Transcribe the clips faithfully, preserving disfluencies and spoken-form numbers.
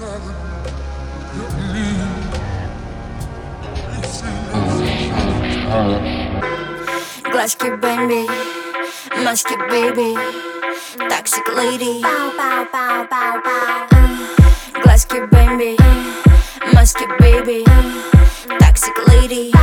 Глазки бэмби, маски бэйби, токсик леди. Глазки бэмби, маски бэйби, токсик леди.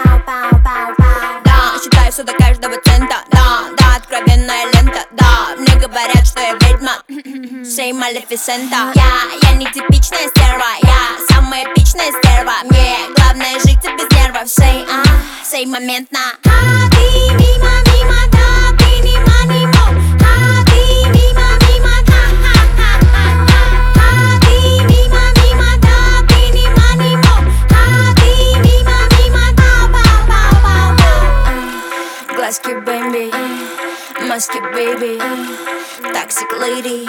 Да, считаю все до каждого цента. Да, да, откровенная лента. Да, мне говорят, что я ведьма. Сей Малефисента. Я, я не типичная стерва. Я самая эпичная стерва. Мне главное жить без нервов. Сей, а, сей моментно. А ты мимо, мимо, да, ты мимо, мимо. А ты мимо, мимо, да, ха-ха-ха-ха. А ты мимо, мимо, да, ты мимо, мимо. А ты мимо, мимо, да, ба-ба-ба-ба. Глазки бэмби, маски бэйби, токсик леди.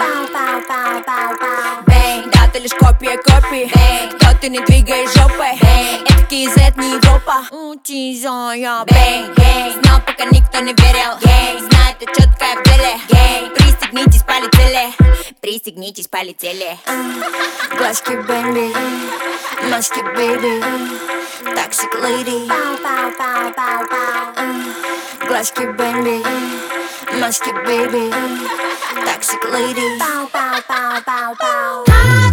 Бэнг, да, ты лишь копия копии. Бэнг, да, ты не двигаешь жопой. Бэнг, это кизет, не Европа. Утизая. Бэнг, бэнг, знал, пока никто не верил. Бэнг, знает, это четкое в деле. Бэнг, пристегнитесь, полетели. Пристегнитесь, полетели. Глазки бэмби, маски бэйби, токсик леди. Глазки бэмби, маски бэйби, токсик леди.